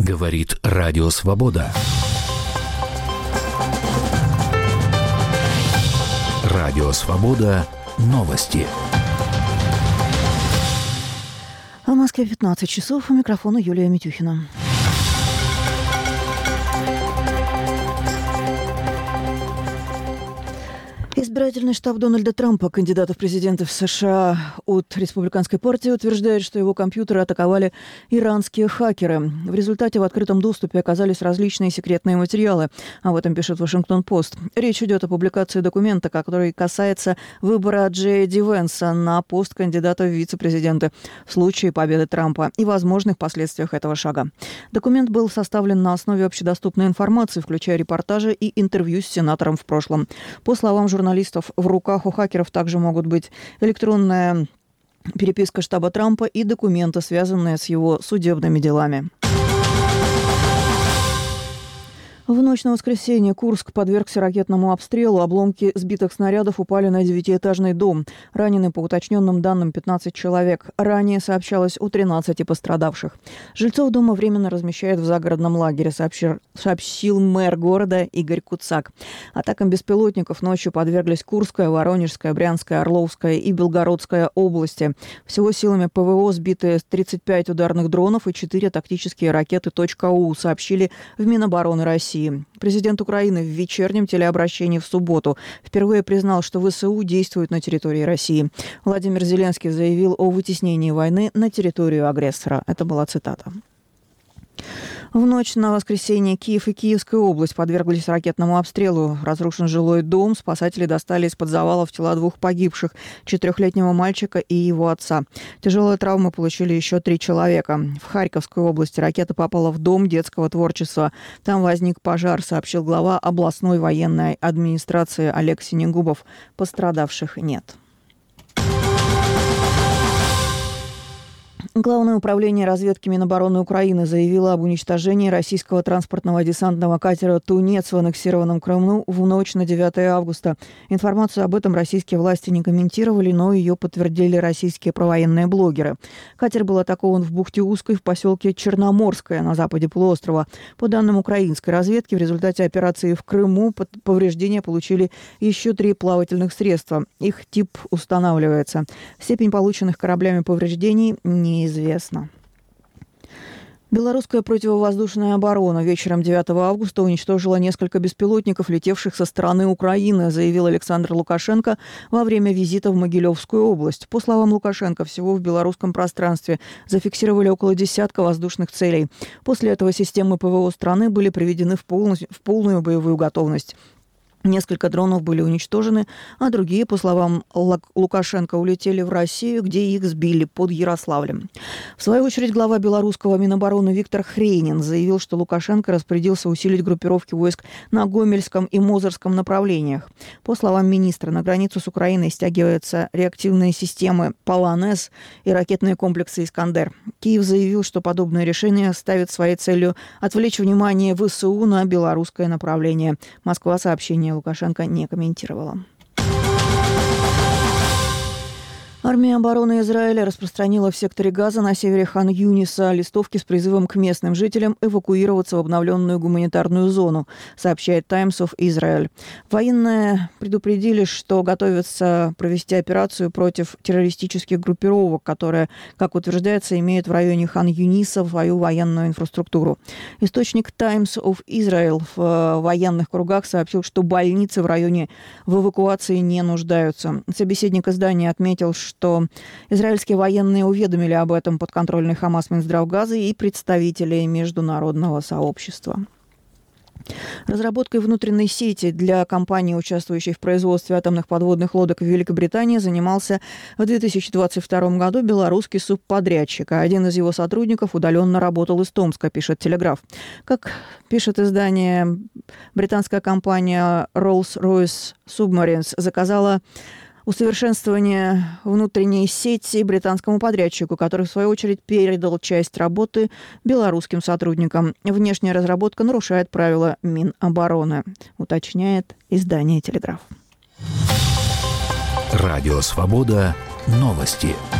Говорит Радио Свобода. Радио Свобода. Новости. В Москве 15 часов. У микрофона Юлия Митюхина. Избирательный штаб Дональда Трампа, кандидата в президенты в США от Республиканской партии, утверждает, что его компьютеры атаковали иранские хакеры. В результате в открытом доступе оказались различные секретные материалы. Об этом пишет Вашингтон-Пост. Речь идет о публикации документа, который касается выбора Джея Ди Венса на пост кандидата в вице-президенты в случае победы Трампа и возможных последствиях этого шага. Документ был составлен на основе общедоступной информации, включая репортажи и интервью с сенатором в прошлом. По словам журналистов, в руках у хакеров также могут быть электронная переписка штаба Трампа и документы, связанные с его судебными делами. В ночь на воскресенье Курск подвергся ракетному обстрелу. Обломки сбитых снарядов упали на 9-этажный дом. Ранены, по уточненным данным, 15 человек. Ранее сообщалось о 13 пострадавших. Жильцов дома временно размещают в загородном лагере, сообщил мэр города Игорь Куцак. Атакам беспилотников ночью подверглись Курская, Воронежская, Брянская, Орловская и Белгородская области. Всего силами ПВО сбиты 35 ударных дронов и 4 тактические ракеты .У, сообщили в Минобороны России. Президент Украины в вечернем телеобращении в субботу впервые признал, что ВСУ действуют на территории России. Владимир Зеленский заявил о вытеснении войны на территорию агрессора. Это была цитата. В ночь на воскресенье Киев и Киевская область подверглись ракетному обстрелу. Разрушен жилой дом. Спасатели достали из-под завалов тела 2 погибших, 4-летнего мальчика и его отца. Тяжелые травмы получили еще 3 человека. В Харьковской области ракета попала в дом детского творчества. Там возник пожар, сообщил глава областной военной администрации Олег Синегубов. Пострадавших нет. Главное управление разведки Минобороны Украины заявило об уничтожении российского транспортного десантного катера «Тунец» в аннексированном Крыму в ночь на 9 августа. Информацию об этом российские власти не комментировали, но ее подтвердили российские провоенные блогеры. Катер был атакован в бухте Узкой в поселке Черноморское на западе полуострова. По данным украинской разведки, в результате операции в Крыму повреждения получили еще 3 плавательных средства. Их тип устанавливается. Степень полученных кораблями повреждений неизвестно. Белорусская противовоздушная оборона вечером 9 августа уничтожила несколько беспилотников, летевших со стороны Украины, заявил Александр Лукашенко во время визита в Могилевскую область. По словам Лукашенко, всего в белорусском пространстве зафиксировали около десятка воздушных целей. После этого системы ПВО страны были приведены в полную боевую готовность. Несколько дронов были уничтожены, а другие, по словам Лукашенко, улетели в Россию, где их сбили под Ярославлем. В свою очередь, глава белорусского Минобороны Виктор Хренин заявил, что Лукашенко распорядился усилить группировки войск на Гомельском и Мозырском направлениях. По словам министра, на границу с Украиной стягиваются реактивные системы «Полонез» и ракетные комплексы «Искандер». Киев заявил, что подобное решение ставит своей целью отвлечь внимание ВСУ на белорусское направление. Москва сообщение Лукашенко не комментировала. Армия обороны Израиля распространила в секторе Газа на севере Хан-Юниса листовки с призывом к местным жителям эвакуироваться в обновленную гуманитарную зону, сообщает Times of Israel. Военные предупредили, что готовятся провести операцию против террористических группировок, которые, как утверждается, имеют в районе Хан-Юниса свою военную инфраструктуру. Источник Times of Israel в военных кругах сообщил, что больницы в районе в эвакуации не нуждаются. Собеседник издания отметил, что израильские военные уведомили об этом подконтрольный Хамас Минздрав Газа и представителей международного сообщества. Разработкой внутренней сети для компаний, участвующей в производстве атомных подводных лодок в Великобритании, занимался в 2022 году белорусский субподрядчик, а один из его сотрудников удаленно работал из Томска, пишет «Телеграф». Как пишет издание, британская компания Rolls-Royce Submarines заказала усовершенствование внутренней сети британскому подрядчику, который, в свою очередь, передал часть работы белорусским сотрудникам. Внешняя разработка нарушает правила Минобороны, уточняет издание «Телеграф». Радио «Свобода». Новости.